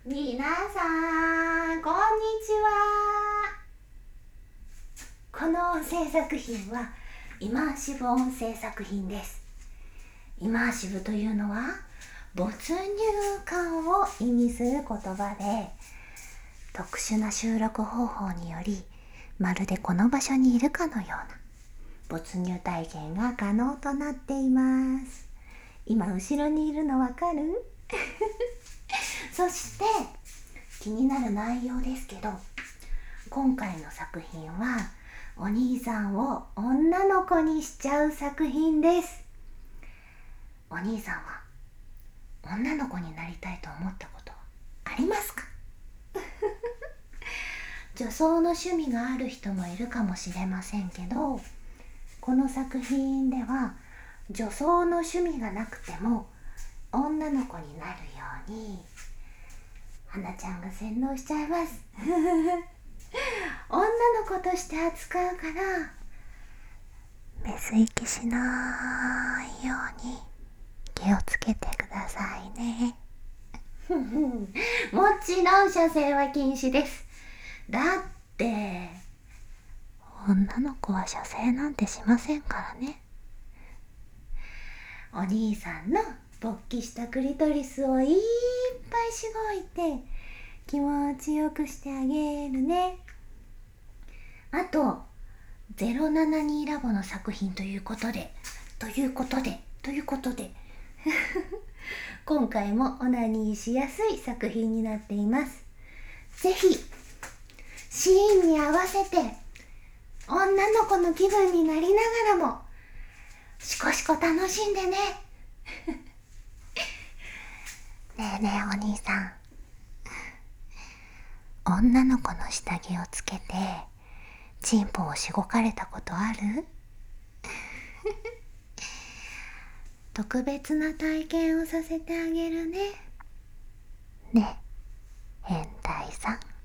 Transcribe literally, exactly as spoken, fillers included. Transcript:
みなさんこんにちは。この音声作品はイマーシブ音声作品です。イマーシブというのは没入感を意味する言葉で、特殊な収録方法によりまるでこの場所にいるかのような没入体験が可能となっています。今後ろにいるのわかる？そして気になる内容ですけど、今回の作品はお兄さんを女の子にしちゃう作品です。お兄さんは女の子になりたいと思ったことはありますか？女装の趣味がある人もいるかもしれませんけど、この作品では女装の趣味がなくても女の子になるように花ちゃんが洗脳しちゃいます女の子として扱うから水息しないように気をつけてくださいねもちろん射精は禁止です。だって女の子は射精なんてしませんからね。お兄さんの勃起したクリトリスをいっぱいしごいて気持ちよくしてあげるね。あとゼロななにラボの作品ということでということでということで今回もオナニーしやすい作品になっています。ぜひシーンに合わせて女の子の気分になりながらもシコシコ楽しんでねねえねえお兄さん、女の子の下着をつけてチンポをしごかれたことある？特別な体験をさせてあげるね。ねえ変態さん。